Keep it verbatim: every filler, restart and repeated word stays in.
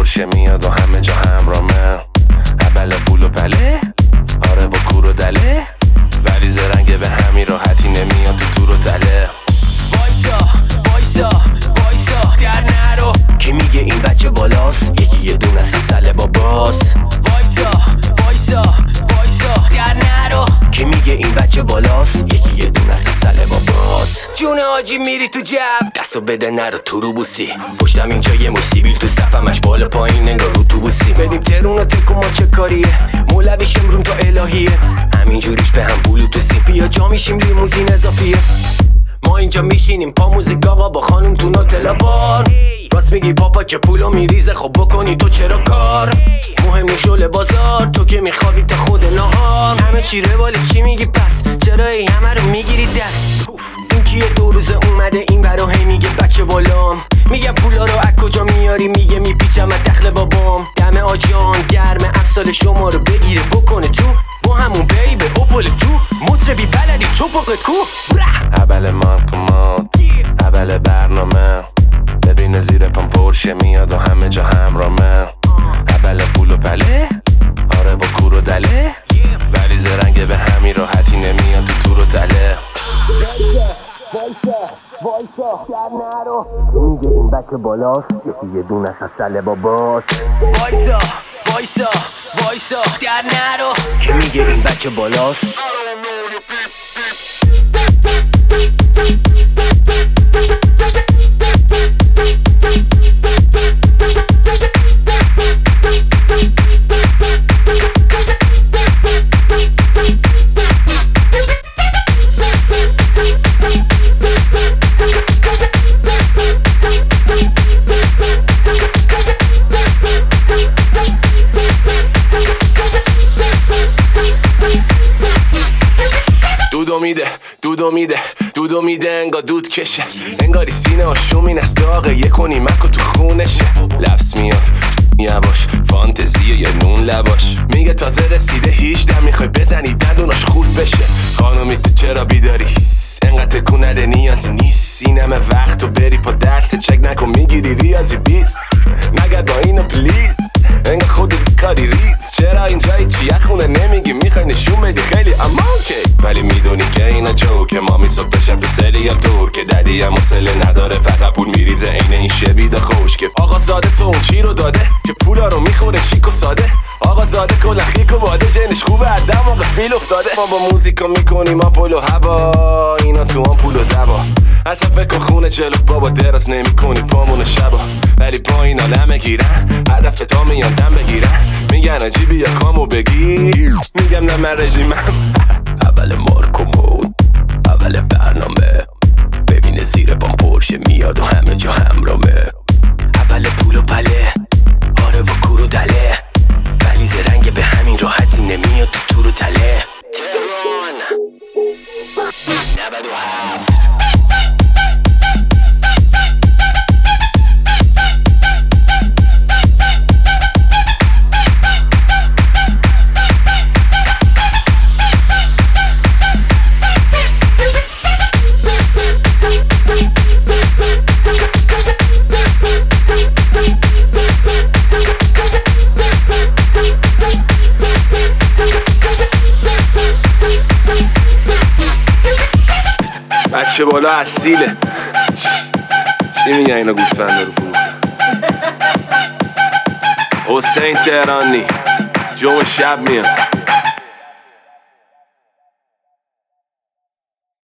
پرشه میاد و همه جا همرامه. اول پول و پله، آره با کور و دله، ولی زرنگ به همین راحتی نمیاد تو تور و تله. وایسا وایسا وایسا در نرو، کی میگه این بچه بالاست؟ یکی یه دونه از سله باباست. وایسا وایسا وایسا در نرو، کی میگه این بچه بالاست؟ یکی یه دونه از سله باباست. جون آجی میری تو جو، دستو بده نرو تو رو بوسی، پشتم اینجا یه موسیبیل تو صفمش بالا پایین انگار رو تو بوسی. بدیم ترون تکو ما چه کاریه، مولویش امرون تا الهیه، همینجوریش به هم بلوتوسی. بیا جا میشیم لیموزین اضافیه. ما اینجا میشینیم پا موزیک آقا با خانم تو نوتلا بار. راست میگی پاپا که پولو میریزه، خب بکنی تو چرا کار؟ مهم نیست شل بازار، تو که میخوابی تا خود نهار. همه چی رواله چی میگی پس؟ چرا ای همه رو میگیری دست؟ این کیه دو روزه اومده این برا هی میگه بچه بالام. میگم پولا رو از کجا میاری؟ میگه میپیچم از دخل بابام. دم آجان گرم افسال شما رو بگیره بکنه تو، با همون بیبه اوپل تو مطربی بلدی چوپاقت کو. اول مارکومات، اول برنامه، ببین زیر پام پرشه میاد و همه جا همرامه. اول پول و پله، آره با کور و دله، ولی زرنگ به همین راحتی نمیاد تو تور و تله. وایسا وایسا در نرو، کی میگه این بچه بالاست؟ یکی یه دونه از سله باباست. وایسا وایسا وایسا در نرو، کی میگه این بچه بالاست؟ دودو میده دودو میده دودو میده انگار دود کشه، انگاری سینه آشومین از داغه یه کنی مکو تو خونشه. لفظ میاد یواش فانتزیه یا نون لواش، میگه تازه رسیده هیچده میخوای بزنی دندوناش خورد بشه. خانومی تو چرا بیداری؟ انقدر تکون نده نیازی نیست، این همه وقت تو بری پا درس چک نکن میگیری ریاضی بیست. نگه با اینو پلیز انگار خودت کاری ریز، چرا اینجایی چیه خونه نمیگی میخوای نشون بدی خیلی اما اوکی، ولی میدونی که اینا جوکه. ما میصبح بشم تو سریال تور که ددی هم حوصله نداره، فقط پول میریزه عین این شوید خوش که آقا زاده تو اون چی رو داده که پولا رو میخوره شیک و ساده. آقا زاده کلا خیک و باده جنش خوبه هر دماغ فیل افتاده. ما با موزیکا میکنیم ما پول و هوا، اینا تو هم پول و دوا. اصلا فکر خونه جلو بابا دراز نمی کنی پامون شبا، ولی با اینا نمه گیرن هدف تا میان دم بگیرن. میگن عجیبی یا کامو بگیر، میگم نه من رژیمم. اول مارکو مود، اول برنامه، ببین زیر پام پرشه میاد و همه جا همرامه. اول پول و پله، آره و کور و دله، ولی زرنگ به همین راحتی نمیاد تو تور و تله. تهران نود و هفت. بچه بالا اصیله، چی میگن اینا گوسفنده رو فروخته؟ حسین تهرانی جمعه شب میاد.